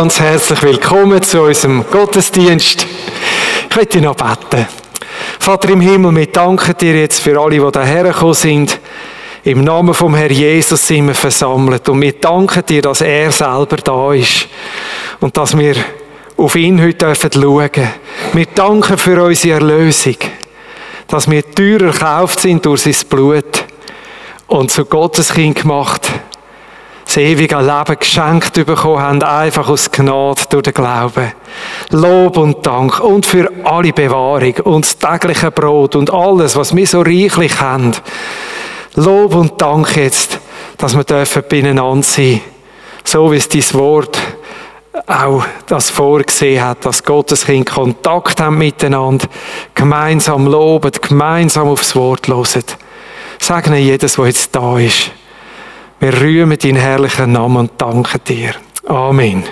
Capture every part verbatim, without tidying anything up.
Ganz herzlich willkommen zu unserem Gottesdienst. Ich möchte noch beten. Vater im Himmel, wir danken dir jetzt für alle, die hierher gekommen sind. Im Namen vom Herrn Jesus sind wir versammelt. Und wir danken dir, dass er selber da ist. Und dass wir auf ihn heute schauen dürfen. Wir danken für unsere Erlösung. Dass wir teuer erkauft sind durch sein Blut. Und zu Gottes Kind gemacht. Das ewige Leben geschenkt bekommen haben, einfach aus Gnade durch den Glauben. Lob und Dank und für alle Bewahrung und das tägliche Brot und alles, was wir so reichlich haben. Lob und Dank jetzt, dass wir dürfen beieinander sein, so wie es dein Wort auch das vorgesehen hat, dass Gottes Kind Kontakt haben miteinander, gemeinsam loben, gemeinsam aufs Wort hören. Segne jedes, was jetzt da ist. Wir rühmen deinen herrlichen Namen und danken dir. Amen.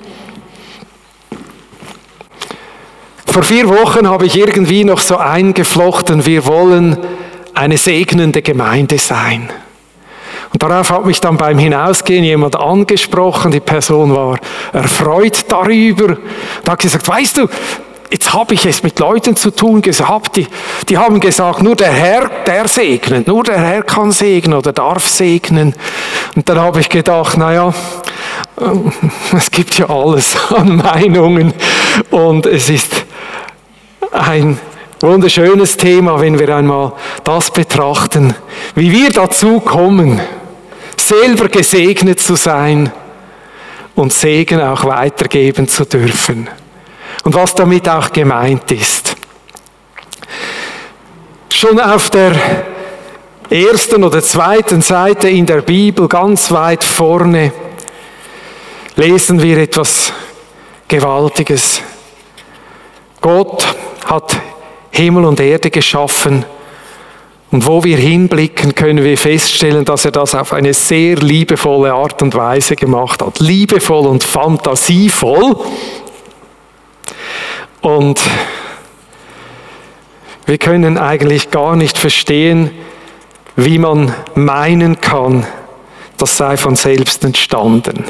Vor vier Wochen habe ich irgendwie noch so eingeflochten, wir wollen eine segnende Gemeinde sein. Und darauf hat mich dann beim Hinausgehen jemand angesprochen, die Person war erfreut darüber und hat gesagt, weißt du, jetzt habe ich es mit Leuten zu tun gehabt, die, die haben gesagt, nur der Herr, der segnet, nur der Herr kann segnen oder darf segnen. Und dann habe ich gedacht, naja, es gibt ja alles an Meinungen und es ist ein wunderschönes Thema, wenn wir einmal das betrachten, wie wir dazu kommen, selber gesegnet zu sein und Segen auch weitergeben zu dürfen. Und was damit auch gemeint ist. Schon auf der ersten oder zweiten Seite in der Bibel, ganz weit vorne, lesen wir etwas Gewaltiges. Gott hat Himmel und Erde geschaffen und wo wir hinblicken, können wir feststellen, dass er das auf eine sehr liebevolle Art und Weise gemacht hat. Liebevoll und fantasievoll. Und wir können eigentlich gar nicht verstehen, wie man meinen kann, das sei von selbst entstanden.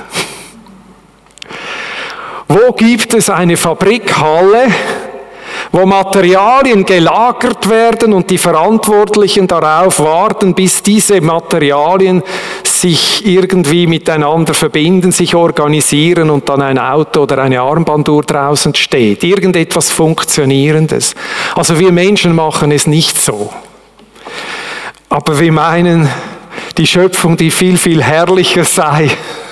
Wo gibt es eine Fabrikhalle, wo Materialien gelagert werden und die Verantwortlichen darauf warten, bis diese Materialien sich irgendwie miteinander verbinden, sich organisieren und dann ein Auto oder eine Armbanduhr draußen steht. Irgendetwas Funktionierendes. Also wir Menschen machen es nicht so. Aber wir meinen, die Schöpfung, die viel, viel herrlicher sei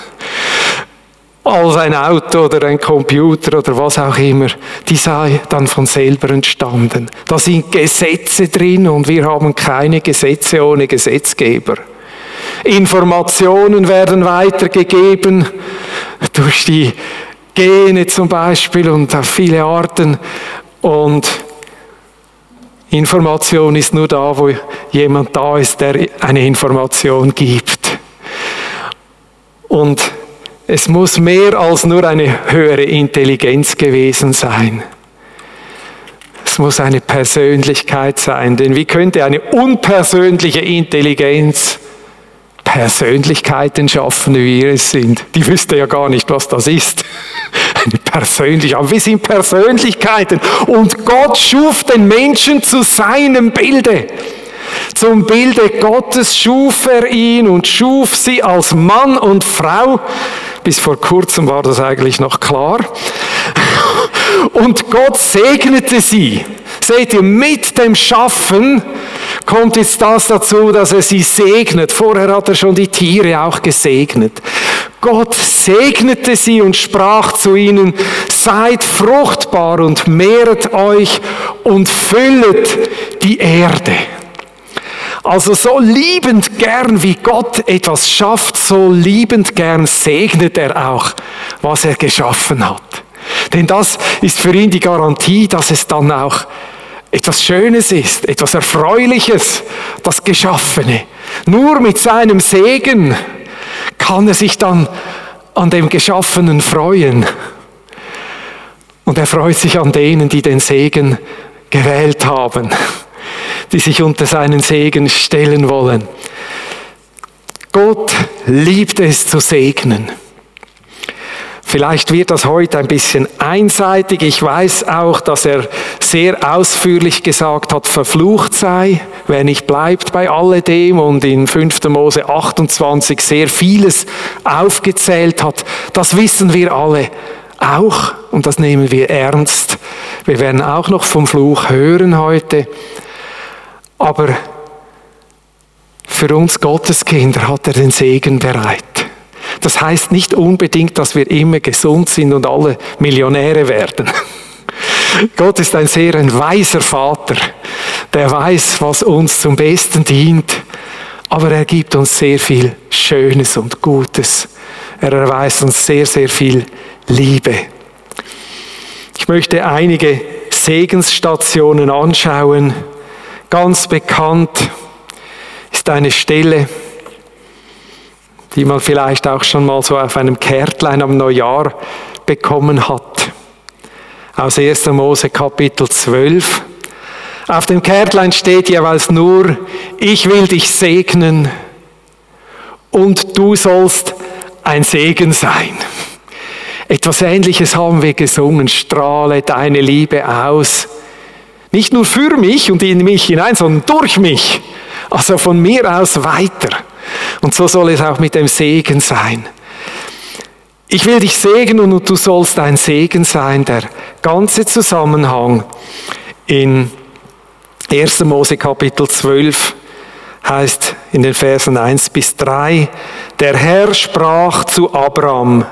als ein Auto oder ein Computer oder was auch immer, die sei dann von selber entstanden. Da sind Gesetze drin und wir haben keine Gesetze ohne Gesetzgeber. Informationen werden weitergegeben durch die Gene zum Beispiel und auf viele Arten. Und Information ist nur da, wo jemand da ist, der eine Information gibt. Und es muss mehr als nur eine höhere Intelligenz gewesen sein. Es muss eine Persönlichkeit sein, denn wie könnte eine unpersönliche Intelligenz Persönlichkeiten schaffen, wie wir es sind? Die wüsste ja gar nicht, was das ist. Eine Persönlichkeit, aber wir sind Persönlichkeiten und Gott schuf den Menschen zu seinem Bilde. Zum Bilde Gottes schuf er ihn und schuf sie als Mann und Frau. Bis vor kurzem war das eigentlich noch klar. Und Gott segnete sie. Seht ihr, mit dem Schaffen kommt jetzt das dazu, dass er sie segnet. Vorher hat er schon die Tiere auch gesegnet. Gott segnete sie und sprach zu ihnen, seid fruchtbar und mehret euch und füllet die Erde. Also so liebend gern, wie Gott etwas schafft, so liebend gern segnet er auch, was er geschaffen hat. Denn das ist für ihn die Garantie, dass es dann auch etwas Schönes ist, etwas Erfreuliches, das Geschaffene. Nur mit seinem Segen kann er sich dann an dem Geschaffenen freuen. Und er freut sich an denen, die den Segen gewählt haben, die sich unter seinen Segen stellen wollen. Gott liebt es zu segnen. Vielleicht wird das heute ein bisschen einseitig. Ich weiß auch, dass er sehr ausführlich gesagt hat, verflucht sei, wer nicht bleibt bei alledem, und in fünfter Mose achtundzwanzig sehr vieles aufgezählt hat. Das wissen wir alle auch und das nehmen wir ernst. Wir werden auch noch vom Fluch hören heute. Aber für uns Gotteskinder hat er den Segen bereit. Das heißt nicht unbedingt, dass wir immer gesund sind und alle Millionäre werden. Gott ist ein sehr ein weiser Vater, der weiß, was uns zum Besten dient, aber er gibt uns sehr viel Schönes und Gutes. Er erweist uns sehr, sehr viel Liebe. Ich möchte einige Segensstationen anschauen. Ganz bekannt ist eine Stelle, die man vielleicht auch schon mal so auf einem Kärtlein am Neujahr bekommen hat. Aus erster Mose Kapitel zwölf. Auf dem Kärtlein steht jeweils nur, ich will dich segnen und du sollst ein Segen sein. Etwas Ähnliches haben wir gesungen, strahle deine Liebe aus. Nicht nur für mich und in mich hinein, sondern durch mich. Also von mir aus weiter. Und so soll es auch mit dem Segen sein. Ich will dich segnen und du sollst ein Segen sein. Der ganze Zusammenhang in erster Mose Kapitel zwölf heißt in den Versen eins bis drei, der Herr sprach zu Abraham,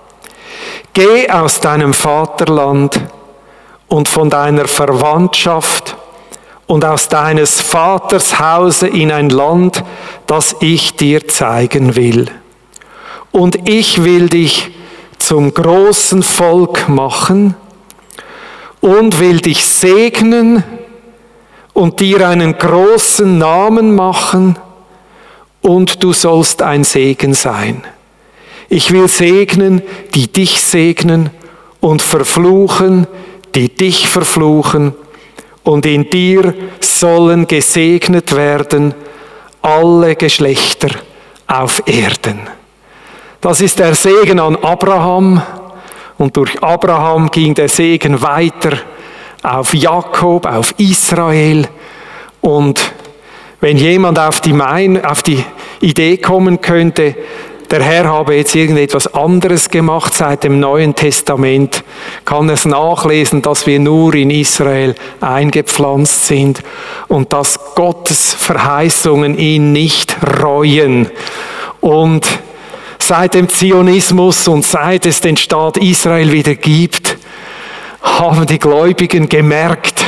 geh aus deinem Vaterland und von deiner Verwandtschaft und aus deines Vaters Hause in ein Land, das ich dir zeigen will. Und ich will dich zum großen Volk machen und will dich segnen und dir einen großen Namen machen und du sollst ein Segen sein. Ich will segnen, die dich segnen und verfluchen, die dich verfluchen. Und in dir sollen gesegnet werden alle Geschlechter auf Erden. Das ist der Segen an Abraham. Und durch Abraham ging der Segen weiter auf Jakob, auf Israel. Und wenn jemand auf die, Mein- auf die Idee kommen könnte, der Herr habe jetzt irgendetwas anderes gemacht seit dem Neuen Testament, kann es nachlesen, dass wir nur in Israel eingepflanzt sind und dass Gottes Verheißungen ihn nicht reuen. Und seit dem Zionismus und seit es den Staat Israel wieder gibt, haben die Gläubigen gemerkt,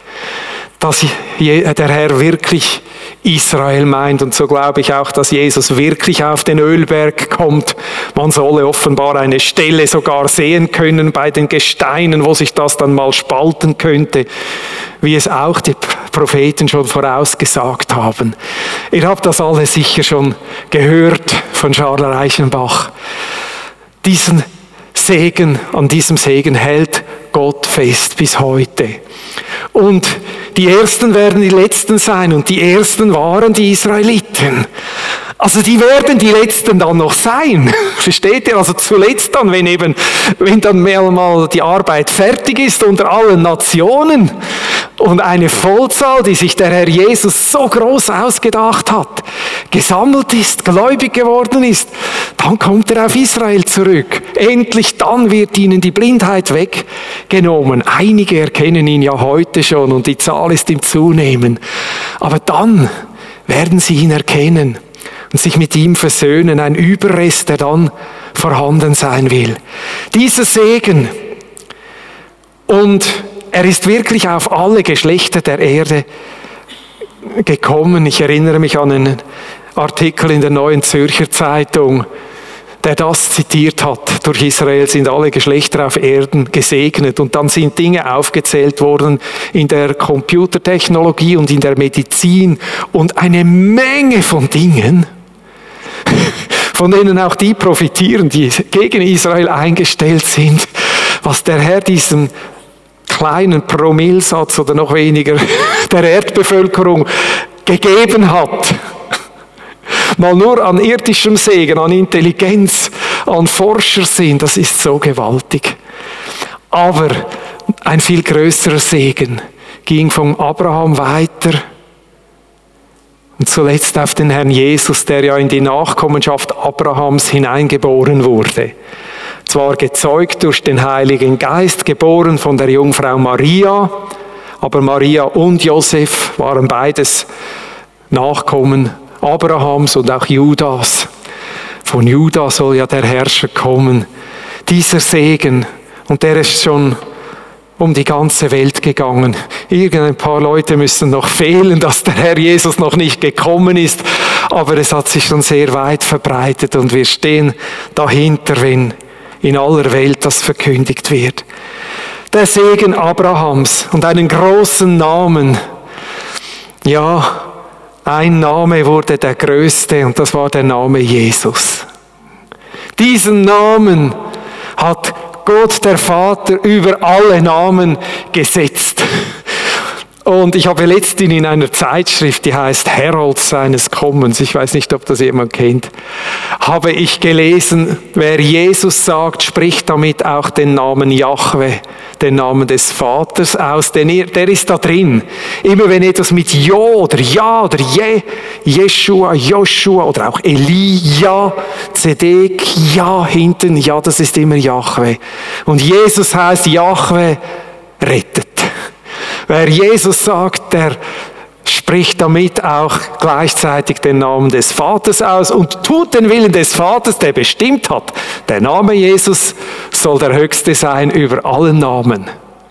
dass der Herr wirklich Israel meint. Und so glaube ich auch, dass Jesus wirklich auf den Ölberg kommt. Man solle offenbar eine Stelle sogar sehen können bei den Gesteinen, wo sich das dann mal spalten könnte, wie es auch die Propheten schon vorausgesagt haben. Ihr habt das alle sicher schon gehört von Charles Reichenbach. Diesen Segen, an diesem Segen hält Gott fest bis heute. Und die Ersten werden die Letzten sein und die Ersten waren die Israeliten. Also die werden die Letzten dann noch sein. Versteht ihr? Also zuletzt dann, wenn eben, wenn dann mal die Arbeit fertig ist unter allen Nationen und eine Vollzahl, die sich der Herr Jesus so groß ausgedacht hat, gesammelt ist, gläubig geworden ist, dann kommt er auf Israel zurück. Endlich dann wird ihnen die Blindheit weggenommen. Einige erkennen ihn ja heute schon und die Zahl ist im Zunehmen. Aber dann werden sie ihn erkennen und sich mit ihm versöhnen, ein Überrest, der dann vorhanden sein will. Dieser Segen, und er ist wirklich auf alle Geschlechter der Erde gekommen. Ich erinnere mich an einen Artikel in der Neuen Zürcher Zeitung, der das zitiert hat. Durch Israel sind alle Geschlechter auf Erden gesegnet. Und dann sind Dinge aufgezählt worden in der Computertechnologie und in der Medizin und eine Menge von Dingen, von denen auch die profitieren, die gegen Israel eingestellt sind, was der Herr diesem kleinen Promillsatz oder noch weniger der Erdbevölkerung gegeben hat. Mal nur an irdischem Segen, an Intelligenz, an Forscher sind, das ist so gewaltig. Aber ein viel größerer Segen ging vom Abraham weiter und zuletzt auf den Herrn Jesus, der ja in die Nachkommenschaft Abrahams hineingeboren wurde. Zwar gezeugt durch den Heiligen Geist, geboren von der Jungfrau Maria, aber Maria und Josef waren beides Nachkommen Abrahams und auch Judas. Von Juda soll ja der Herrscher kommen. Dieser Segen, und der ist schon um die ganze Welt gegangen. Irgendein paar Leute müssen noch fehlen, dass der Herr Jesus noch nicht gekommen ist, aber es hat sich schon sehr weit verbreitet und wir stehen dahinter, wenn in aller Welt das verkündigt wird. Der Segen Abrahams und einen großen Namen. Ja, ein Name wurde der größte und das war der Name Jesus. Diesen Namen hat Gott, der Vater, über alle Namen gesetzt. Und ich habe letztens in einer Zeitschrift, die heißt Herald seines Kommens, ich weiß nicht, ob das jemand kennt, habe ich gelesen, wer Jesus sagt, spricht damit auch den Namen Jahwe, den Namen des Vaters aus, denn er, der ist da drin. Immer wenn etwas mit Jo oder Ja oder Je, Jeshua, Joshua oder auch Elia, Zedek, Ja hinten, ja, das ist immer Jahwe. Und Jesus heißt Jahwe rettet. Wer Jesus sagt, der spricht damit auch gleichzeitig den Namen des Vaters aus und tut den Willen des Vaters, der bestimmt hat. Der Name Jesus soll der höchste sein über allen Namen.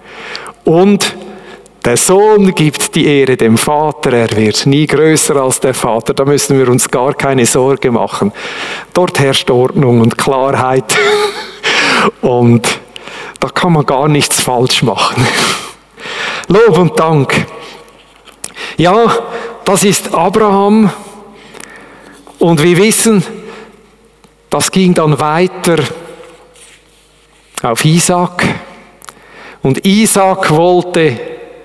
Und der Sohn gibt die Ehre dem Vater, er wird nie größer als der Vater, da müssen wir uns gar keine Sorge machen. Dort herrscht Ordnung und Klarheit und da kann man gar nichts falsch machen. Lob und Dank. Ja, das ist Abraham und wir wissen, das ging dann weiter auf Isaak und Isaak wollte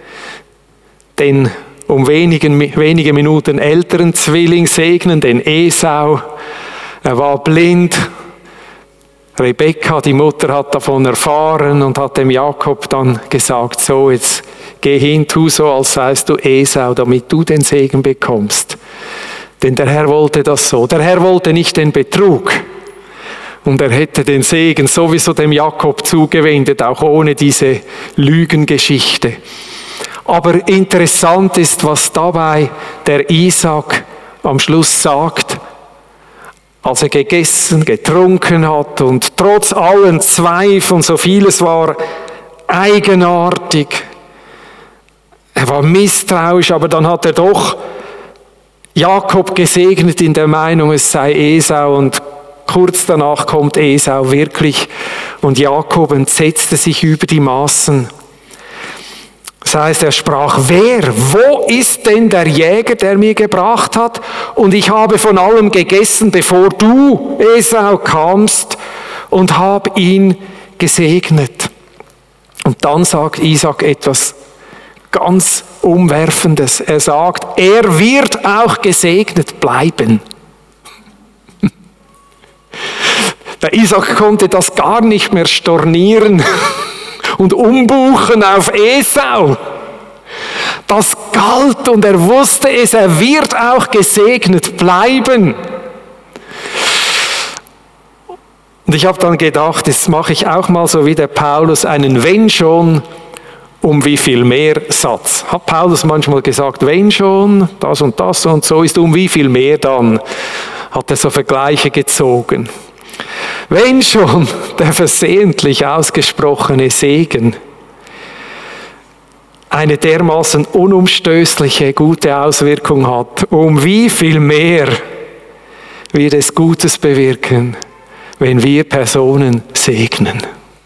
den um wenigen, wenige Minuten älteren Zwilling segnen, den Esau. Er war blind. Rebekka, die Mutter, hat davon erfahren und hat dem Jakob dann gesagt, so jetzt geh hin, tu so, als seist du Esau, damit du den Segen bekommst. Denn der Herr wollte das so. Der Herr wollte nicht den Betrug. Und er hätte den Segen sowieso dem Jakob zugewendet, auch ohne diese Lügengeschichte. Aber interessant ist, was dabei der Isaak am Schluss sagt, als er gegessen, getrunken hat und trotz allen Zweifeln, so vieles war eigenartig. Er war misstrauisch, aber dann hat er doch Jakob gesegnet in der Meinung, es sei Esau und kurz danach kommt Esau wirklich und Jakob entsetzte sich über die Maßen. Das heißt, er sprach, wer, wo ist denn der Jäger, der mir gebracht hat? Und ich habe von allem gegessen, bevor du, Esau, kamst und habe ihn gesegnet. Und dann sagt Isaak etwas ganz Umwerfendes. Er sagt, er wird auch gesegnet bleiben. Der Isaak konnte das gar nicht mehr stornieren und umbuchen auf Esau. Das galt und er wusste es, er wird auch gesegnet bleiben. Und ich habe dann gedacht, jetzt mache ich auch mal so wie der Paulus einen wenn schon, um wie viel mehr Satz. Hat Paulus manchmal gesagt, wenn schon, das und das und so ist um wie viel mehr dann, hat er so Vergleiche gezogen. Wenn schon der versehentlich ausgesprochene Segen eine dermaßen unumstößliche, gute Auswirkung hat, um wie viel mehr wird es Gutes bewirken, wenn wir Personen segnen.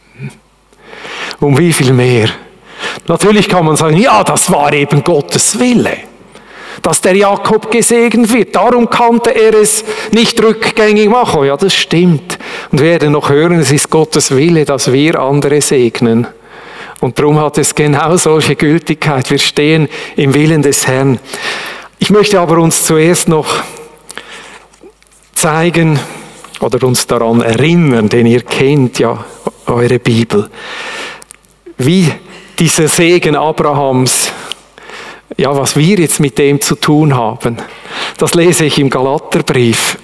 Um wie viel mehr. Natürlich kann man sagen, ja, das war eben Gottes Wille, dass der Jakob gesegnet wird. Darum konnte er es nicht rückgängig machen. Ja, das stimmt. Und wir werden noch hören, es ist Gottes Wille, dass wir andere segnen. Und darum hat es genau solche Gültigkeit. Wir stehen im Willen des Herrn. Ich möchte aber uns zuerst noch zeigen oder uns daran erinnern, denn ihr kennt ja eure Bibel, wie dieser Segen Abrahams, ja, was wir jetzt mit dem zu tun haben. Das lese ich im Galaterbrief,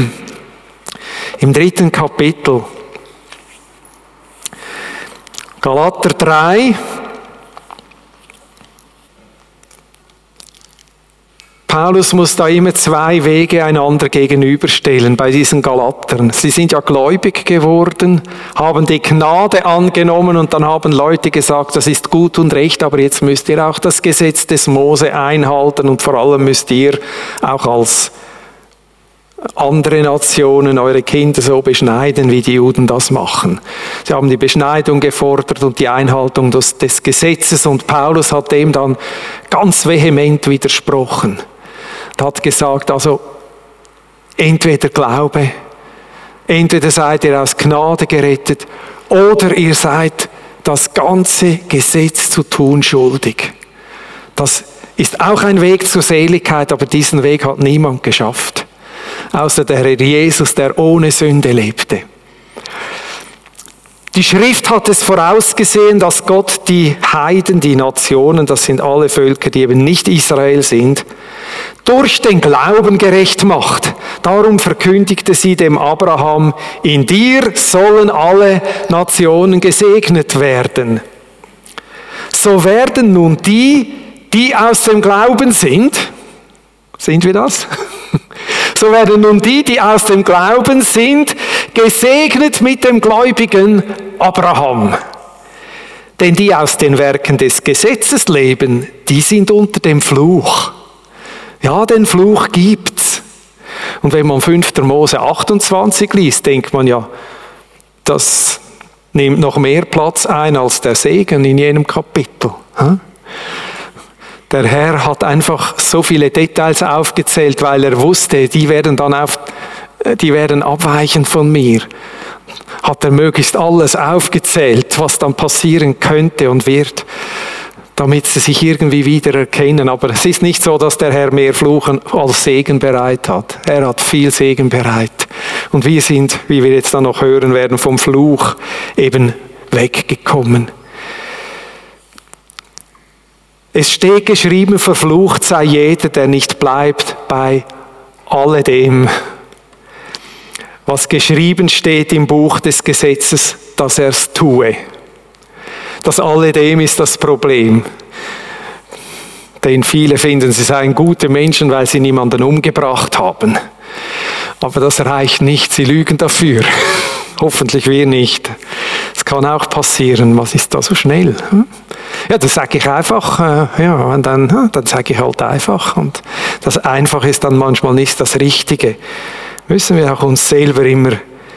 im dritten Kapitel. Galater drei. Paulus muss da immer zwei Wege einander gegenüberstellen bei diesen Galatern. Sie sind ja gläubig geworden, haben die Gnade angenommen und dann haben Leute gesagt, das ist gut und recht, aber jetzt müsst ihr auch das Gesetz des Mose einhalten und vor allem müsst ihr auch als andere Nationen eure Kinder so beschneiden, wie die Juden das machen. Sie haben die Beschneidung gefordert und die Einhaltung des, des Gesetzes und Paulus hat dem dann ganz vehement widersprochen. Er hat gesagt, also entweder Glaube, entweder seid ihr aus Gnade gerettet oder ihr seid das ganze Gesetz zu tun schuldig. Das ist auch ein Weg zur Seligkeit, aber diesen Weg hat niemand geschafft, außer der Herr Jesus, der ohne Sünde lebte. Die Schrift hat es vorausgesehen, dass Gott die Heiden, die Nationen, das sind alle Völker, die eben nicht Israel sind, durch den Glauben gerecht macht. Darum verkündigte sie dem Abraham, in dir sollen alle Nationen gesegnet werden. So werden nun die, die aus dem Glauben sind, sind wir das? So werden nun die, die aus dem Glauben sind, gesegnet mit dem gläubigen Abraham. Denn die aus den Werken des Gesetzes leben, die sind unter dem Fluch. Ja, den Fluch gibt's. Und wenn man fünfter Mose achtundzwanzig liest, denkt man ja, das nimmt noch mehr Platz ein als der Segen in jenem Kapitel. Der Herr hat einfach so viele Details aufgezählt, weil er wusste, die werden dann auf, die werden abweichen von mir. Hat er möglichst alles aufgezählt, was dann passieren könnte und wird, damit sie sich irgendwie wieder erkennen. Aber es ist nicht so, dass der Herr mehr Fluchen als Segen bereit hat. Er hat viel Segen bereit. Und wir sind, wie wir jetzt dann noch hören werden, vom Fluch eben weggekommen. Es steht geschrieben, verflucht sei jeder, der nicht bleibt bei alledem, was geschrieben steht im Buch des Gesetzes, dass er es tue. Das alledem ist das Problem. Denn viele finden, sie seien gute Menschen, weil sie niemanden umgebracht haben. Aber das reicht nicht, sie lügen dafür. Hoffentlich wir nicht. Es kann auch passieren. Was ist da so schnell? Ja, das sage ich einfach. Ja, und dann, dann sage ich halt einfach. Und das Einfache ist dann manchmal nicht das Richtige. Müssen wir auch uns selber immer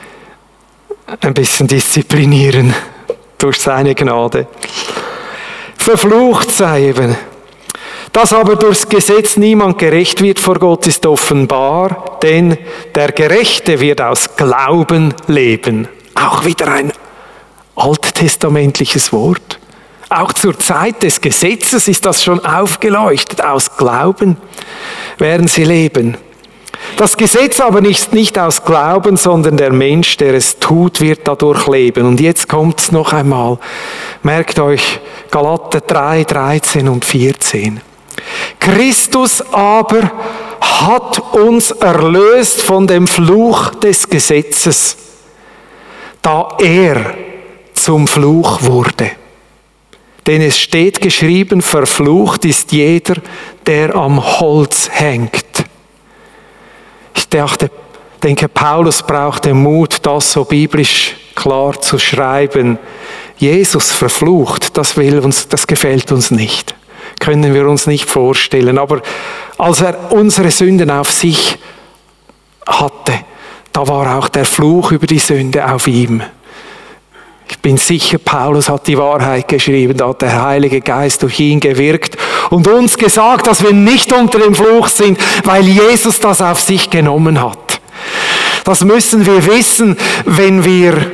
ein bisschen disziplinieren durch seine Gnade. Verflucht sei eben. Dass aber durchs Gesetz niemand gerecht wird vor Gott, ist offenbar, denn der Gerechte wird aus Glauben leben. Auch wieder ein alttestamentliches Wort. Auch zur Zeit des Gesetzes ist das schon aufgeleuchtet. Aus Glauben werden sie leben. Das Gesetz aber ist nicht aus Glauben, sondern der Mensch, der es tut, wird dadurch leben. Und jetzt kommt es noch einmal. Merkt euch Galater drei, dreizehn und vierzehn. Christus aber hat uns erlöst von dem Fluch des Gesetzes, da er zum Fluch wurde. Denn es steht geschrieben, verflucht ist jeder, der am Holz hängt. Ich dachte, denke, Paulus brauchte Mut, das so biblisch klar zu schreiben. Jesus verflucht, das will uns, das gefällt uns nicht. Können wir uns nicht vorstellen. Aber als er unsere Sünden auf sich hatte, da war auch der Fluch über die Sünde auf ihm. Ich bin sicher, Paulus hat die Wahrheit geschrieben, da hat der Heilige Geist durch ihn gewirkt und uns gesagt, dass wir nicht unter dem Fluch sind, weil Jesus das auf sich genommen hat. Das müssen wir wissen, wenn wir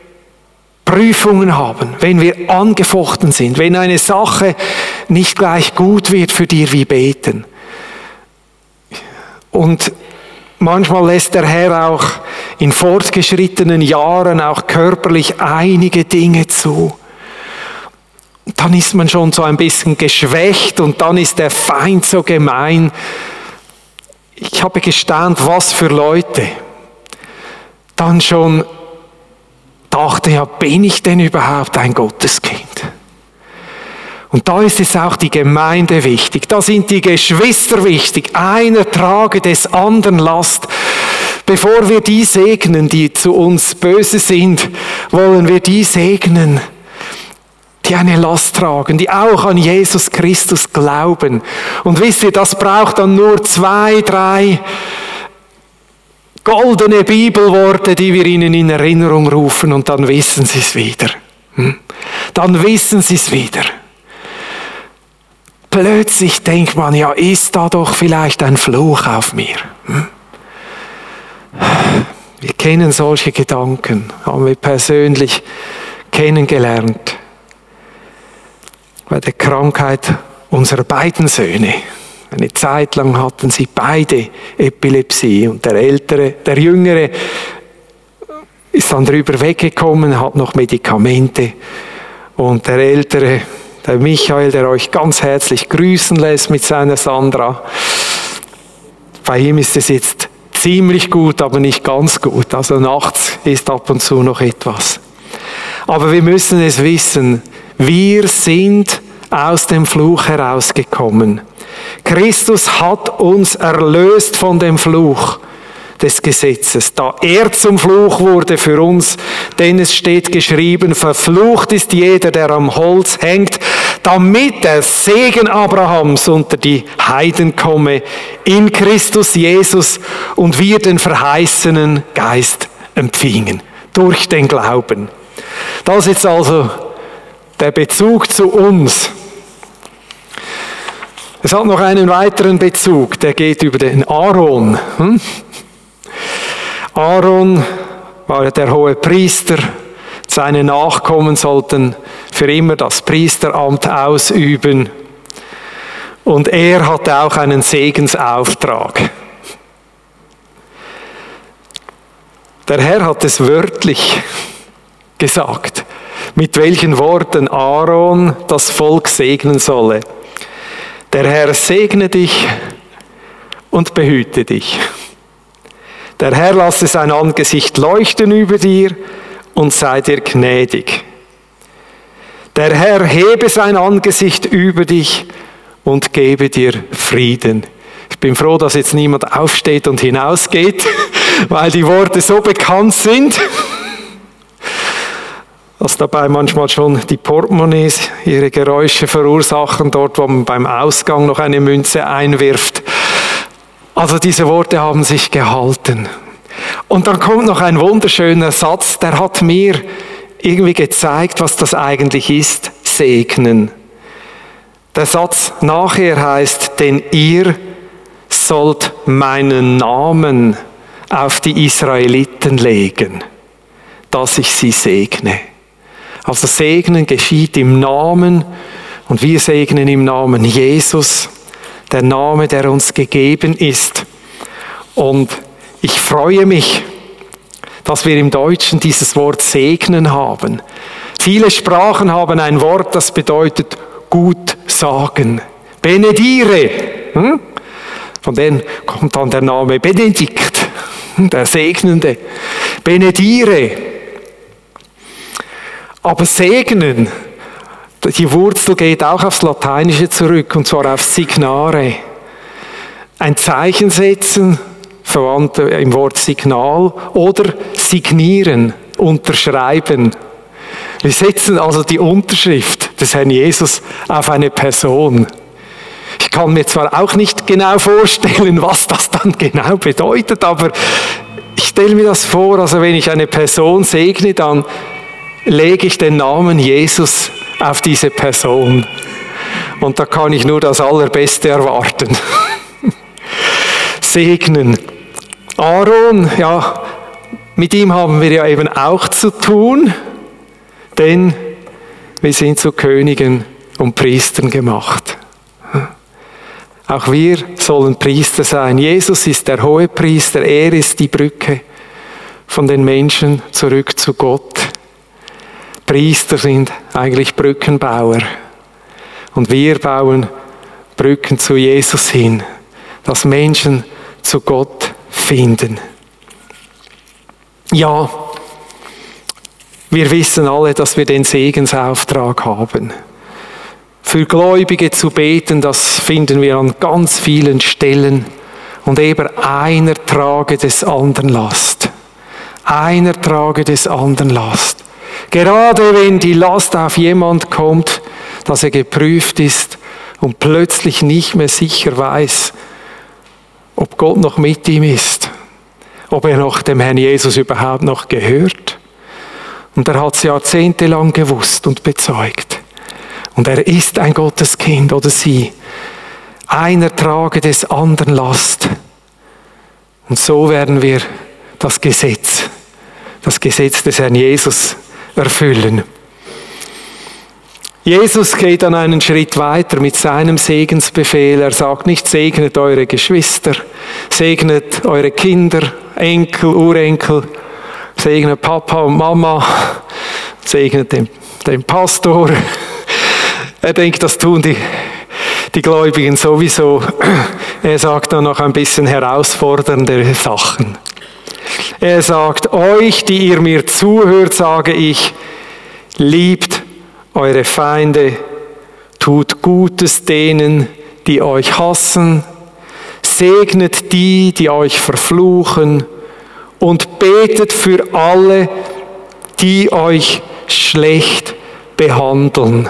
Prüfungen haben, wenn wir angefochten sind, wenn eine Sache nicht gleich gut wird, für die wir beten. Und manchmal lässt der Herr auch in fortgeschrittenen Jahren auch körperlich einige Dinge zu. Dann ist man schon so ein bisschen geschwächt und dann ist der Feind so gemein. Ich habe gestaunt, was für Leute. Dann schon dachte, ja, bin ich denn überhaupt ein Gotteskind? Und da ist es auch die Gemeinde wichtig. Da sind die Geschwister wichtig. Einer trage des anderen Last. Bevor wir die segnen, die zu uns böse sind, wollen wir die segnen, die eine Last tragen, die auch an Jesus Christus glauben. Und wisst ihr, das braucht dann nur zwei, drei goldene Bibelworte, die wir ihnen in Erinnerung rufen, und dann wissen sie es wieder. Dann wissen sie es wieder. Plötzlich denkt man, ja, ist da doch vielleicht ein Fluch auf mir. Wir kennen solche Gedanken, haben wir persönlich kennengelernt. Bei der Krankheit unserer beiden Söhne. Eine Zeit lang hatten sie beide Epilepsie und der Ältere, der Jüngere ist dann drüber weggekommen, hat noch Medikamente, und der Ältere, der Michael, der euch ganz herzlich grüßen lässt mit seiner Sandra, bei ihm ist es jetzt ziemlich gut, aber nicht ganz gut. Also nachts ist ab und zu noch etwas. Aber wir müssen es wissen, wir sind aus dem Fluch herausgekommen. Christus hat uns erlöst von dem Fluch des Gesetzes, da er zum Fluch wurde für uns, denn es steht geschrieben, verflucht ist jeder, der am Holz hängt, damit der Segen Abrahams unter die Heiden komme, in Christus Jesus, und wir den verheißenen Geist empfingen, durch den Glauben. Das ist jetzt also der Bezug zu uns. Es hat noch einen weiteren Bezug, der geht über den Aaron. Hm? Aaron war der hohe Priester, seine Nachkommen sollten für immer das Priesteramt ausüben, und er hatte auch einen Segensauftrag. Der Herr hat es wörtlich gesagt, mit welchen Worten Aaron das Volk segnen solle. Der Herr segne dich und behüte dich. Der Herr lasse sein Angesicht leuchten über dir und sei dir gnädig. Der Herr hebe sein Angesicht über dich und gebe dir Frieden. Ich bin froh, dass jetzt niemand aufsteht und hinausgeht, weil die Worte so bekannt sind, dass dabei manchmal schon die Portemonnaies ihre Geräusche verursachen, dort wo man beim Ausgang noch eine Münze einwirft. Also diese Worte haben sich gehalten. Und dann kommt noch ein wunderschöner Satz, der hat mir irgendwie gezeigt, was das eigentlich ist, segnen. Der Satz nachher heißt, denn ihr sollt meinen Namen auf die Israeliten legen, dass ich sie segne. Also Segnen geschieht im Namen, und wir segnen im Namen Jesus, der Name, der uns gegeben ist. Und ich freue mich, dass wir im Deutschen dieses Wort segnen haben. Viele Sprachen haben ein Wort, das bedeutet gut sagen. Benedire. Hm? Von denen kommt dann der Name Benedikt, der Segnende. Benedire. Aber segnen, die Wurzel geht auch aufs Lateinische zurück, und zwar auf signare. Ein Zeichen setzen, verwandt im Wort Signal, oder signieren, unterschreiben. Wir setzen also die Unterschrift des Herrn Jesus auf eine Person. Ich kann mir zwar auch nicht genau vorstellen, was das dann genau bedeutet, aber ich stelle mir das vor, also wenn ich eine Person segne, dann lege ich den Namen Jesus auf diese Person. Und da kann ich nur das Allerbeste erwarten. Segnen. Aaron, ja, mit ihm haben wir ja eben auch zu tun, denn wir sind zu Königen und Priestern gemacht. Auch wir sollen Priester sein. Jesus ist der Hohepriester, er ist die Brücke von den Menschen zurück zu Gott. Priester sind eigentlich Brückenbauer. Und wir bauen Brücken zu Jesus hin, dass Menschen zu Gott finden. Ja, wir wissen alle, dass wir den Segensauftrag haben. Für Gläubige zu beten, das finden wir an ganz vielen Stellen. Und eben einer trage des anderen Last. Einer trage des anderen Last. Gerade wenn die Last auf jemand kommt, dass er geprüft ist und plötzlich nicht mehr sicher weiß, ob Gott noch mit ihm ist, ob er noch dem Herrn Jesus überhaupt noch gehört. Und er hat es jahrzehntelang gewusst und bezeugt. Und er ist ein Gotteskind oder sie. Einer trage des anderen Last. Und so werden wir das Gesetz, das Gesetz des Herrn Jesus erfüllen. Jesus geht dann einen Schritt weiter mit seinem Segensbefehl. Er sagt nicht, segnet eure Geschwister, segnet eure Kinder, Enkel, Urenkel, segnet Papa und Mama, segnet den, den Pastor. Er denkt, das tun die, die Gläubigen sowieso. Er sagt dann noch ein bisschen herausfordernde Sachen. Er sagt, euch, die ihr mir zuhört, sage ich, liebt eure Feinde, tut Gutes denen, die euch hassen, segnet die, die euch verfluchen und betet für alle, die euch schlecht behandeln.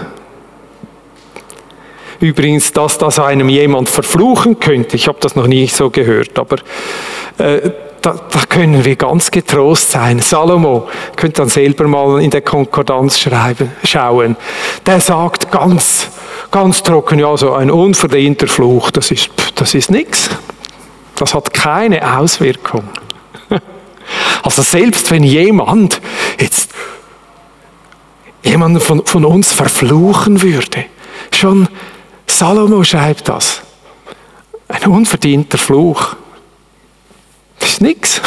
Übrigens, dass das einem jemand verfluchen könnte, ich habe das noch nie so gehört, aber äh, da, da können wir ganz getrost sein. Salomo, könnt dann selber mal in der Konkordanz schreiben, schauen. Der sagt ganz, ganz trocken, ja, so ein unverdienter Fluch, das ist, das ist nichts. Das hat keine Auswirkung. Also selbst wenn jemand jetzt jemanden von, von uns verfluchen würde, schon Salomo schreibt das. Ein unverdienter Fluch. Das ist nichts.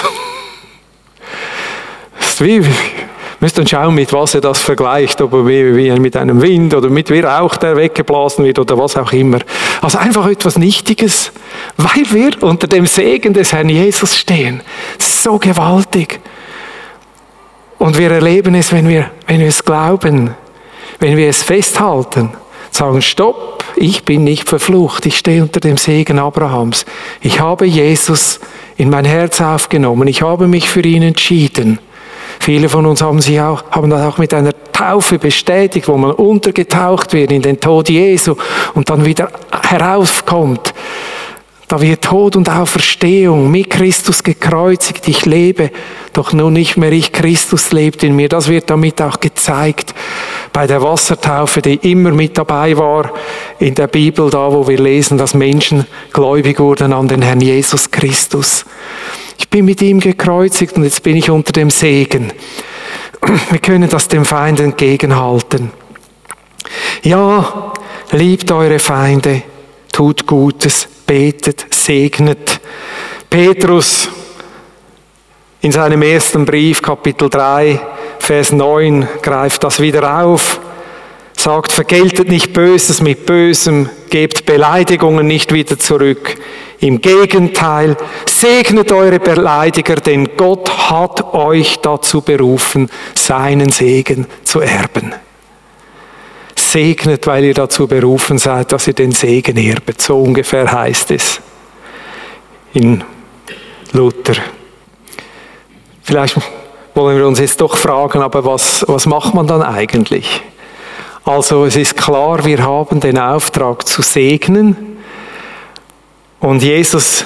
Das ist wie, ihr müsst dann schauen, mit was er das vergleicht, ob er wie, wie mit einem Wind oder mit wie Rauch, der weggeblasen wird oder was auch immer. Also einfach etwas Nichtiges, weil wir unter dem Segen des Herrn Jesus stehen. So gewaltig. Und wir erleben es, wenn wir, wenn wir es glauben, wenn wir es festhalten, sagen, stopp, ich bin nicht verflucht, ich stehe unter dem Segen Abrahams. Ich habe Jesus in mein Herz aufgenommen, ich habe mich für ihn entschieden. Viele von uns haben, sich auch, haben das auch mit einer Taufe bestätigt, wo man untergetaucht wird in den Tod Jesu und dann wieder heraufkommt. Da wird Tod und Auferstehung, mit Christus gekreuzigt, ich lebe, doch nun nicht mehr ich, Christus lebt in mir. Das wird damit auch gezeigt bei der Wassertaufe, die immer mit dabei war in der Bibel, da wo wir lesen, dass Menschen gläubig wurden an den Herrn Jesus Christus. Ich bin mit ihm gekreuzigt und jetzt bin ich unter dem Segen. Wir können das dem Feind entgegenhalten. Ja, liebt eure Feinde, tut Gutes, betet, segnet. Petrus in seinem ersten Brief, Kapitel drei, Vers neun, greift das wieder auf, sagt, vergeltet nicht Böses mit Bösem, gebt Beleidigungen nicht wieder zurück. Im Gegenteil, segnet eure Beleidiger, denn Gott hat euch dazu berufen, seinen Segen zu erben. Segnet, weil ihr dazu berufen seid, dass ihr den Segen erbet. So ungefähr heißt es in Luther. Vielleicht wollen wir uns jetzt doch fragen, aber was, was macht man dann eigentlich? Also es ist klar, wir haben den Auftrag zu segnen und Jesus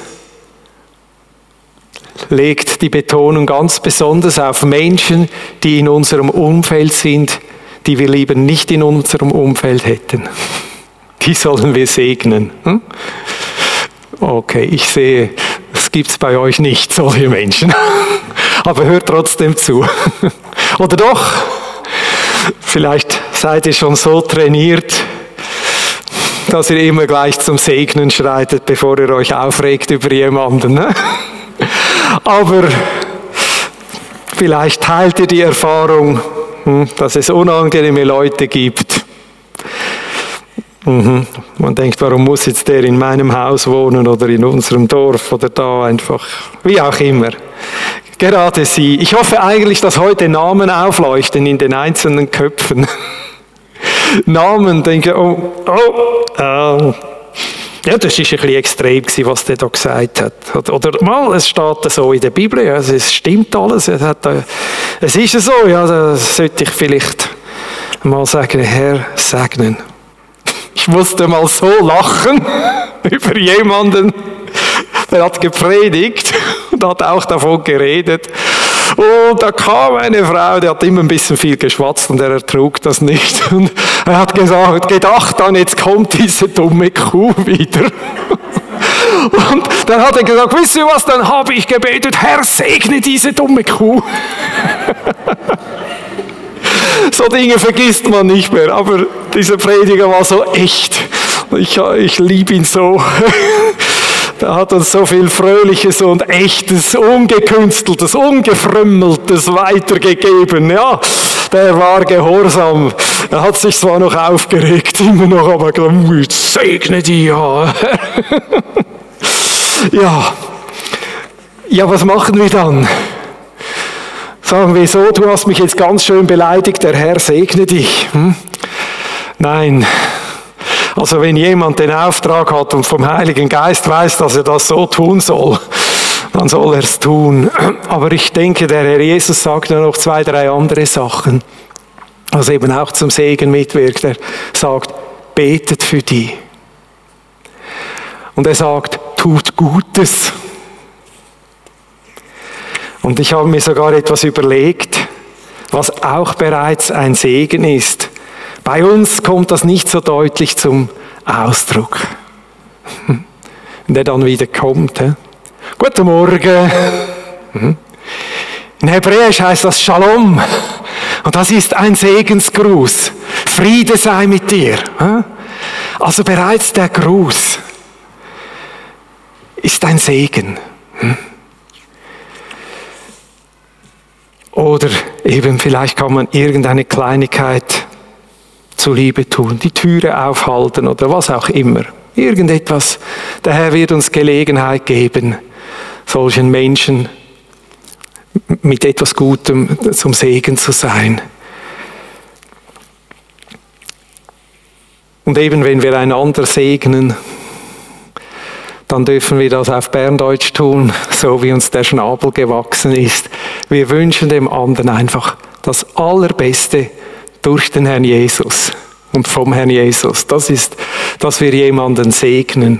legt die Betonung ganz besonders auf Menschen, die in unserem Umfeld sind, die wir lieber nicht in unserem Umfeld hätten. Die sollen wir segnen. Hm? Okay, ich sehe, das gibt es bei euch nicht, solche Menschen. Aber hört trotzdem zu. Oder doch? Vielleicht seid ihr schon so trainiert, dass ihr immer gleich zum Segnen schreitet, bevor ihr euch aufregt über jemanden. Ne? Aber Vielleicht teilt ihr die Erfahrung, dass es unangenehme Leute gibt. Mhm. Man denkt, warum muss jetzt der in meinem Haus wohnen oder in unserem Dorf oder da einfach, wie auch immer. Gerade sie. Ich hoffe eigentlich, dass heute Namen aufleuchten in den einzelnen Köpfen. Namen, denke, oh, oh, oh. Ja, das ist ein bisschen extrem gewesen, was der da gesagt hat. Oder mal, es steht so in der Bibel, also es stimmt alles. Es, hat, es ist so, ja, da sollte ich vielleicht mal sagen, Herr, segnen. Ich musste mal so lachen über jemanden, der hat gepredigt und hat auch davon geredet. Und da kam eine Frau, die hat immer ein bisschen viel geschwatzt und er ertrug das nicht. Und er hat gesagt, gedacht dann, jetzt kommt diese dumme Kuh wieder. Und dann hat er gesagt, wisst ihr was, dann habe ich gebetet, Herr, segne diese dumme Kuh. So Dinge vergisst man nicht mehr, aber dieser Prediger war so echt. Ich, ich liebe ihn so. Er hat uns so viel Fröhliches und Echtes, Ungekünsteltes, Ungefrömmeltes weitergegeben. Ja, der war gehorsam. Er hat sich zwar noch aufgeregt, immer noch, aber gesagt, segne die, ja. Ja. Ja, was machen wir dann? Sagen wir so, du hast mich jetzt ganz schön beleidigt, der Herr segne dich. Hm? Nein. Also wenn jemand den Auftrag hat und vom Heiligen Geist weiß, dass er das so tun soll, dann soll er es tun. Aber ich denke, der Herr Jesus sagt ja noch zwei, drei andere Sachen, was eben auch zum Segen mitwirkt. Er sagt, betet für die. Und er sagt, tut Gutes. Und ich habe mir sogar etwas überlegt, was auch bereits ein Segen ist. Bei uns kommt das nicht so deutlich zum Ausdruck. Wenn der dann wieder kommt. He? Guten Morgen. In Hebräisch heißt das Shalom. Und das ist ein Segensgruß. Friede sei mit dir. Also bereits der Gruß ist ein Segen. Oder eben vielleicht kann man irgendeine Kleinigkeit zuliebe tun, die Türe aufhalten oder was auch immer. Irgendetwas. Der Herr wird uns Gelegenheit geben, solchen Menschen mit etwas Gutem zum Segen zu sein. Und eben wenn wir einander segnen, dann dürfen wir das auf Berndeutsch tun, so wie uns der Schnabel gewachsen ist. Wir wünschen dem anderen einfach das Allerbeste durch den Herrn Jesus und vom Herrn Jesus. Das ist, dass wir jemanden segnen.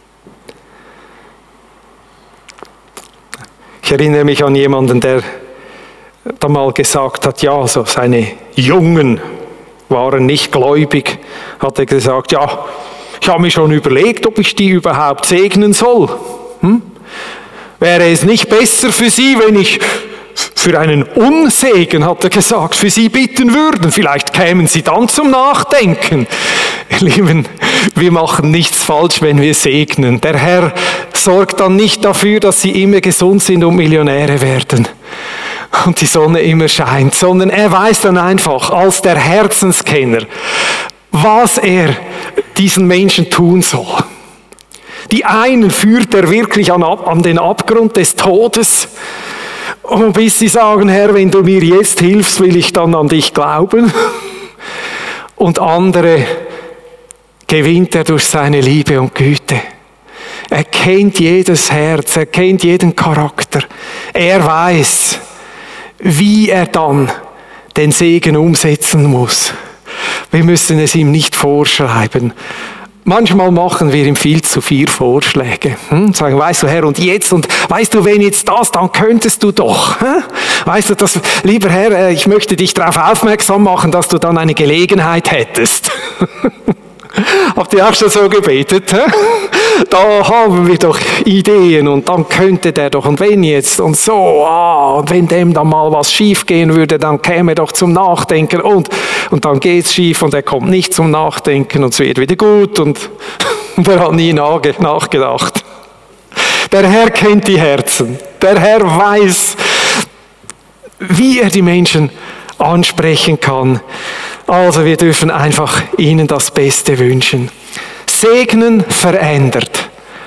Ich erinnere mich an jemanden, der da mal gesagt hat, ja, so seine Jungen waren nicht gläubig, hat er gesagt, ja, ich habe mir schon überlegt, ob ich die überhaupt segnen soll. Hm? Wäre es nicht besser für sie, wenn ich für einen Unsegen, hat er gesagt, für sie bitten würden? Vielleicht kämen sie dann zum Nachdenken. Ihr Lieben, wir machen nichts falsch, wenn wir segnen. Der Herr sorgt dann nicht dafür, dass sie immer gesund sind und Millionäre werden und die Sonne immer scheint, sondern er weiß dann einfach als der Herzenskenner, was er diesen Menschen tun soll. Die einen führt er wirklich an, an den Abgrund des Todes, und bis sie sagen, Herr, wenn du mir jetzt hilfst, will ich dann an dich glauben. Und andere gewinnt er durch seine Liebe und Güte. Er kennt jedes Herz, er kennt jeden Charakter. Er weiß, wie er dann den Segen umsetzen muss. Wir müssen es ihm nicht vorschreiben. Manchmal machen wir ihm viel zu viel Vorschläge. Hm? Sagen, weißt du, Herr, und jetzt, und weißt du, wenn jetzt das, dann könntest du doch. Hm? Weißt du, das, lieber Herr, ich möchte dich darauf aufmerksam machen, dass du dann eine Gelegenheit hättest. Habt ihr auch schon so gebetet? Hä? Da haben wir doch Ideen und dann könnte der doch und wenn jetzt und so, ah, und wenn dem dann mal was schief gehen würde, dann käme er doch zum Nachdenken und, und dann geht's schief und er kommt nicht zum Nachdenken und es wird wieder gut und, und er hat nie nachgedacht. Der Herr kennt die Herzen. Der Herr weiß, wie er die Menschen ansprechen kann. Also wir dürfen einfach ihnen das Beste wünschen. Segnen verändert.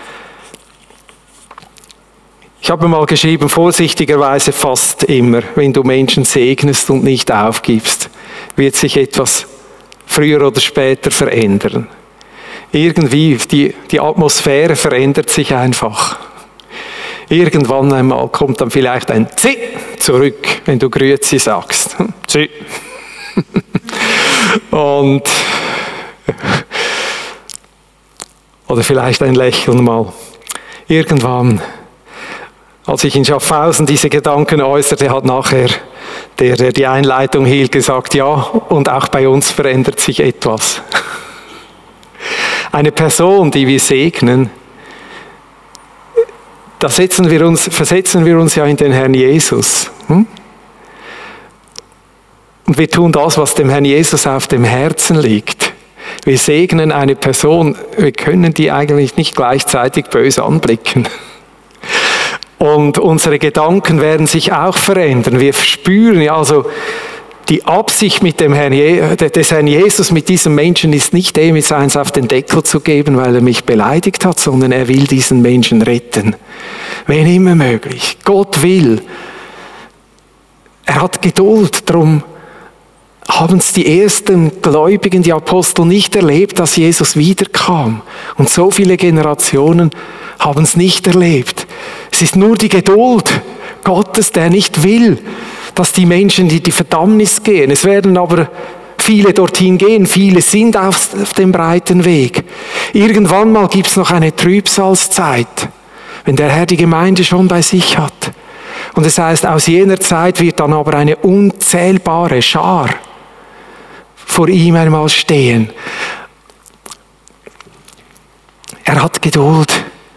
Ich habe mal geschrieben, vorsichtigerweise fast immer, wenn du Menschen segnest und nicht aufgibst, wird sich etwas früher oder später verändern. Irgendwie, die, die Atmosphäre verändert sich einfach. Irgendwann einmal kommt dann vielleicht ein Zi zurück, wenn du Grüezi sagst. Zi. Und, oder vielleicht ein Lächeln mal. Irgendwann, als ich in Schaffhausen diese Gedanken äußerte, hat nachher der, der die Einleitung hielt, gesagt, ja, und auch bei uns verändert sich etwas. Eine Person, die wir segnen, da setzen wir uns, versetzen wir uns ja in den Herrn Jesus. Hm? Und wir tun das, was dem Herrn Jesus auf dem Herzen liegt. Wir segnen eine Person, wir können die eigentlich nicht gleichzeitig böse anblicken. Und unsere Gedanken werden sich auch verändern. Wir spüren ja also, die Absicht mit dem Herrn Je- des Herrn Jesus mit diesem Menschen ist nicht, dem jetzt eins auf den Deckel zu geben, weil er mich beleidigt hat, sondern er will diesen Menschen retten. Wenn immer möglich. Gott will. Er hat Geduld. Darum haben es die ersten Gläubigen, die Apostel, nicht erlebt, dass Jesus wiederkam. Und so viele Generationen haben es nicht erlebt. Es ist nur die Geduld Gottes, der nicht will, dass die Menschen die die Verdammnis gehen. Es werden aber viele dorthin gehen, viele sind auf, auf dem breiten Weg. Irgendwann mal gibt es noch eine Trübsalzeit, wenn der Herr die Gemeinde schon bei sich hat. Und es heißt, aus jener Zeit wird dann aber eine unzählbare Schar vor ihm einmal stehen. Er hat Geduld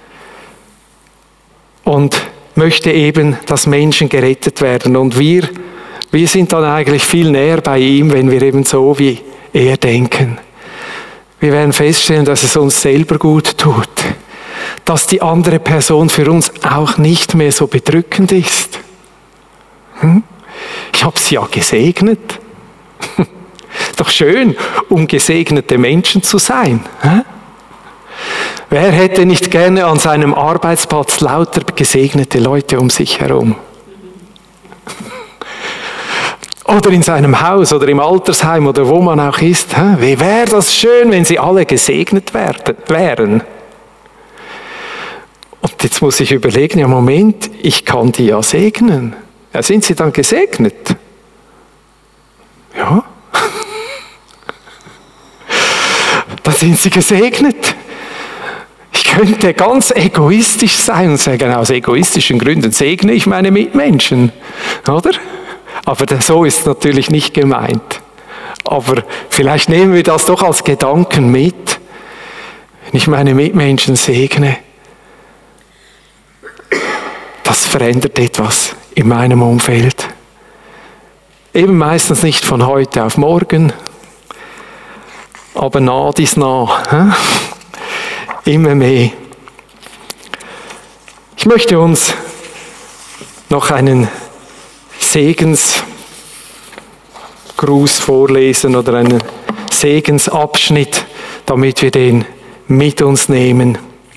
und möchte eben, dass Menschen gerettet werden. Und wir, wir sind dann eigentlich viel näher bei ihm, wenn wir eben so wie er denken. Wir werden feststellen, dass es uns selber gut tut. Dass die andere Person für uns auch nicht mehr so bedrückend ist. Hm? Ich habe sie ja gesegnet. Doch schön, um gesegnete Menschen zu sein. Hm? Wer hätte nicht gerne an seinem Arbeitsplatz lauter gesegnete Leute um sich herum? Oder in seinem Haus oder im Altersheim oder wo man auch ist. Wie wäre das schön, wenn sie alle gesegnet werden, wären? Und jetzt muss ich überlegen, ja Moment, ich kann die ja segnen. Ja, sind sie dann gesegnet? Ja. Dann sind sie gesegnet. Ich könnte ganz egoistisch sein und sagen, aus egoistischen Gründen segne ich meine Mitmenschen, oder? Aber so ist es natürlich nicht gemeint. Aber vielleicht nehmen wir das doch als Gedanken mit, wenn ich meine Mitmenschen segne. Das verändert etwas in meinem Umfeld. Eben meistens nicht von heute auf morgen, aber nah dies nah. Immer mehr. Ich möchte uns noch einen Segensgruß vorlesen oder einen Segensabschnitt, damit wir den mit uns nehmen.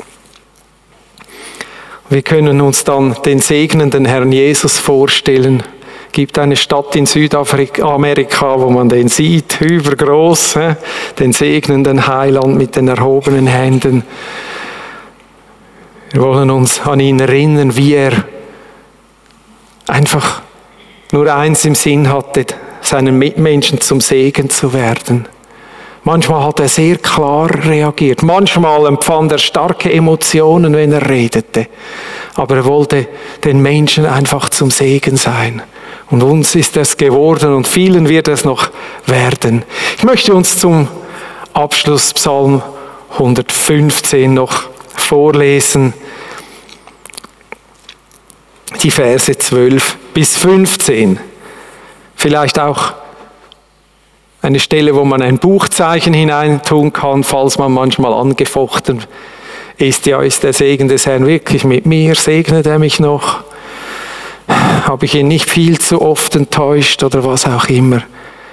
Wir können uns dann den segnenden Herrn Jesus vorstellen. Es gibt eine Stadt in Südamerika, wo man den sieht, übergroß, den segnenden Heiland mit den erhobenen Händen. Wir wollen uns an ihn erinnern, wie er einfach nur eins im Sinn hatte, seinen Mitmenschen zum Segen zu werden. Manchmal hat er sehr klar reagiert. Manchmal empfand er starke Emotionen, wenn er redete. Aber er wollte den Menschen einfach zum Segen sein. Und uns ist es geworden und vielen wird es noch werden. Ich möchte uns zum Abschluss Psalm hundertfünfzehn noch vorlesen. Die Verse zwölf bis fünfzehn. Vielleicht auch eine Stelle, wo man ein Buchzeichen hineintun kann, falls man manchmal angefochten ist. Ja, ist der Segen des Herrn wirklich mit mir? Segnet er mich noch? habe ich ihn nicht viel zu oft enttäuscht oder was auch immer.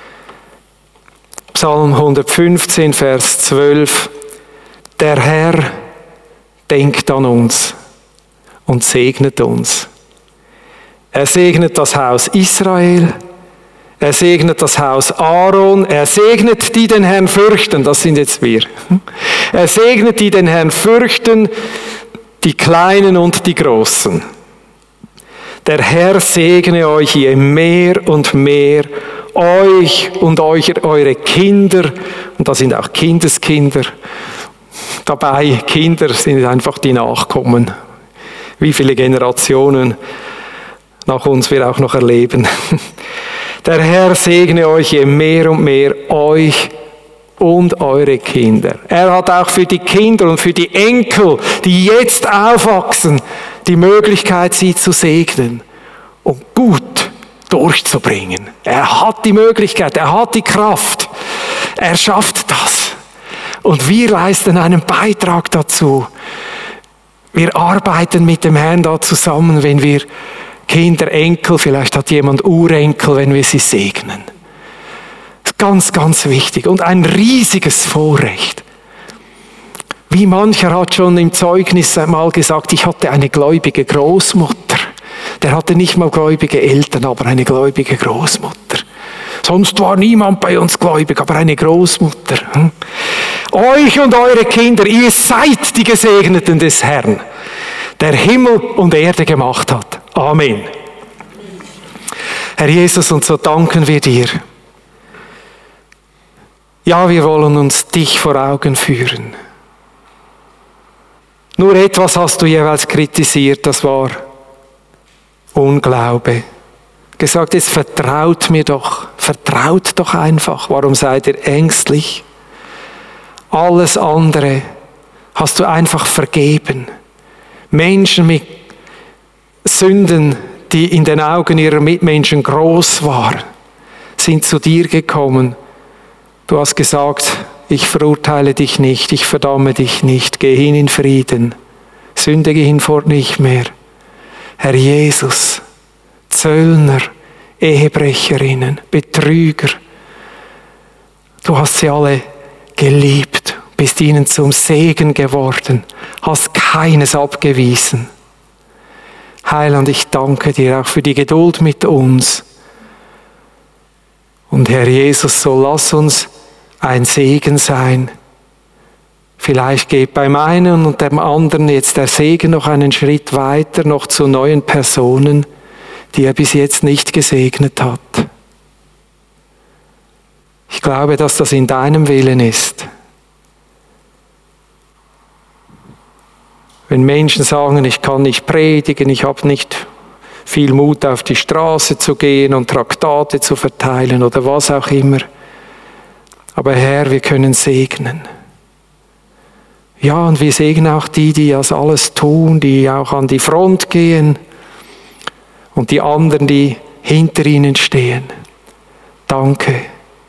Psalm hundertfünfzehn, Vers zwölf. Der Herr denkt an uns und segnet uns. Er segnet das Haus Israel, er segnet das Haus Aaron, er segnet die den Herrn fürchten, das sind jetzt wir. Er segnet die den Herrn fürchten, die Kleinen und die Großen. Der Herr segne euch je mehr und mehr, euch und euch, eure Kinder, und da sind auch Kindeskinder dabei. Kinder sind einfach die Nachkommen. Wie viele Generationen nach uns wir auch noch erleben. Der Herr segne euch je mehr und mehr, euch und eure Kinder. Er hat auch für die Kinder und für die Enkel, die jetzt aufwachsen, die Möglichkeit, sie zu segnen und gut durchzubringen. Er hat die Möglichkeit, er hat die Kraft, er schafft das. Und wir leisten einen Beitrag dazu. Wir arbeiten mit dem Herrn da zusammen, wenn wir Kinder, Enkel, vielleicht hat jemand Urenkel, wenn wir sie segnen. Das ist ganz, ganz wichtig und ein riesiges Vorrecht. Wie mancher hat schon im Zeugnis einmal gesagt, ich hatte eine gläubige Großmutter. Der hatte nicht mal gläubige Eltern, aber eine gläubige Großmutter. Sonst war niemand bei uns gläubig, aber eine Großmutter. Hm? Euch und eure Kinder, ihr seid die Gesegneten des Herrn, der Himmel und Erde gemacht hat. Amen. Herr Jesus, und so danken wir dir. Ja, wir wollen uns dich vor Augen führen. Nur etwas hast du jeweils kritisiert, das war Unglaube. Gesagt, jetzt vertraut mir doch, vertraut doch einfach. Warum seid ihr ängstlich? Alles andere hast du einfach vergeben. Menschen mit Sünden, die in den Augen ihrer Mitmenschen groß waren, sind zu dir gekommen. Du hast gesagt, ich verurteile dich nicht, ich verdamme dich nicht, geh hin in Frieden, sündige hinfort nicht mehr. Herr Jesus, Zöllner, Ehebrecherinnen, Betrüger, du hast sie alle geliebt, bist ihnen zum Segen geworden, hast keines abgewiesen. Heiland, ich danke dir auch für die Geduld mit uns. Und Herr Jesus, so lass uns ein Segen sein. Vielleicht geht beim einen und dem anderen jetzt der Segen noch einen Schritt weiter, noch zu neuen Personen, die er bis jetzt nicht gesegnet hat. Ich glaube, dass das in deinem Willen ist. Wenn Menschen sagen, ich kann nicht predigen, ich habe nicht viel Mut, auf die Straße zu gehen und Traktate zu verteilen oder was auch immer. Aber Herr, wir können segnen. Ja, und wir segnen auch die, die das alles tun, die auch an die Front gehen und die anderen, die hinter ihnen stehen. Danke.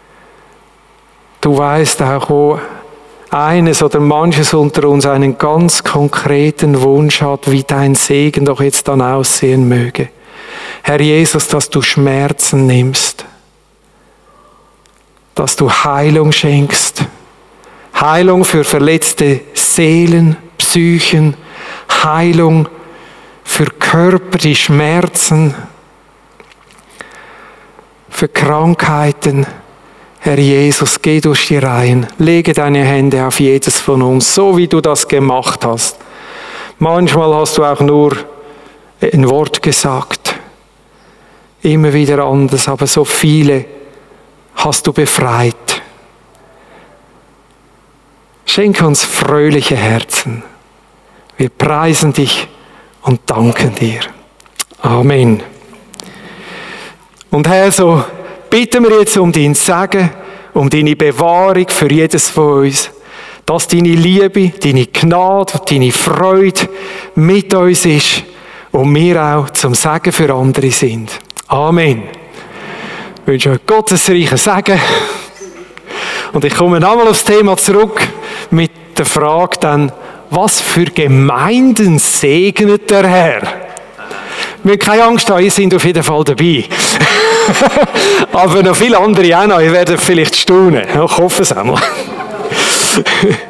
Du weißt auch, wo eines oder manches unter uns einen ganz konkreten Wunsch hat, wie dein Segen doch jetzt dann aussehen möge. Herr Jesus, dass du Schmerzen nimmst, dass du Heilung schenkst, Heilung für verletzte Seelen, Psychen, Heilung für Körper, die Schmerzen, für Krankheiten. Herr Jesus, geh durch die Reihen, lege deine Hände auf jedes von uns, so wie du das gemacht hast. Manchmal hast du auch nur ein Wort gesagt, immer wieder anders, aber so viele hast du befreit. Schenke uns fröhliche Herzen. Wir preisen dich und danken dir. Amen. Und Herr, so bitten wir jetzt um dein Segen, um deine Bewahrung für jedes von uns, dass deine Liebe, deine Gnade, deine Freude mit uns ist und wir auch zum Segen für andere sind. Amen. Ich wünsche euch Gottesreichen Segen. Und ich komme nochmal aufs Thema zurück mit der Frage dann, was für Gemeinden segnet der Herr? müssen keine Angst haben, ihr seid auf jeden Fall dabei. Aber noch viele andere auch noch, ihr werdet vielleicht staunen. Ich hoffe es auch mal.